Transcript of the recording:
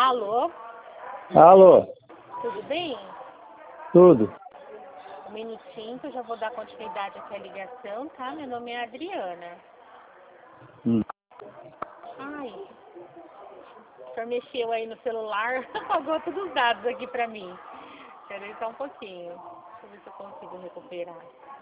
Alô? Alô, Tudo bem? tudo. Um minutinho que eu já vou dar continuidade aqui à ligação, tá? Meu nome é Adriana. Hum. Ai, o senhor mexeu aí no celular, apagou todos os dados aqui pra mim. Espera aí só um pouquinho. Deixa eu ver se eu consigo recuperar.